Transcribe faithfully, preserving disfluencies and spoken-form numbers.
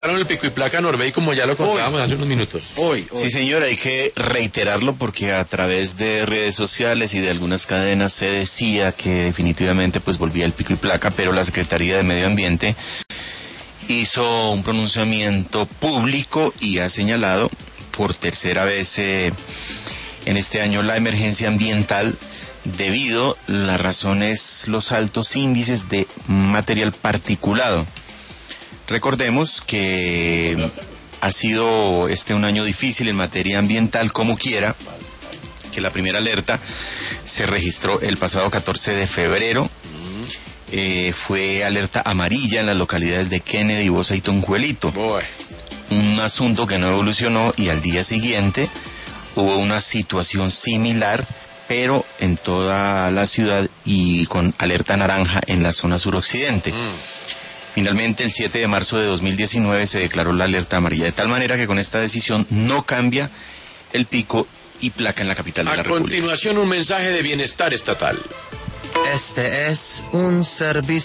el pico y placa Norbey, como ya lo contábamos hace unos minutos. Hoy, hoy. Sí, señor, hay que reiterarlo porque a través de redes sociales y de algunas cadenas se decía que definitivamente pues volvía el pico y placa, pero la Secretaría de Medio Ambiente hizo un pronunciamiento público y ha señalado por tercera vez eh, en este año la emergencia ambiental debido, la razón es los altos índices de material particulado. Recordemos que ha sido este un año difícil en materia ambiental como quiera, que la primera alerta se registró el pasado catorce de febrero, eh, fue alerta amarilla en las localidades de Kennedy, Bosa y Tonjuelito. Boy. Un asunto que no evolucionó y al día siguiente hubo una situación similar, pero en toda la ciudad y con alerta naranja en la zona suroccidente. Mm. Finalmente, el siete de marzo de dos mil diecinueve se declaró la alerta amarilla, de tal manera que con esta decisión no cambia el pico y placa en la capital de la República. A continuación, un mensaje de bienestar estatal. Este es un servicio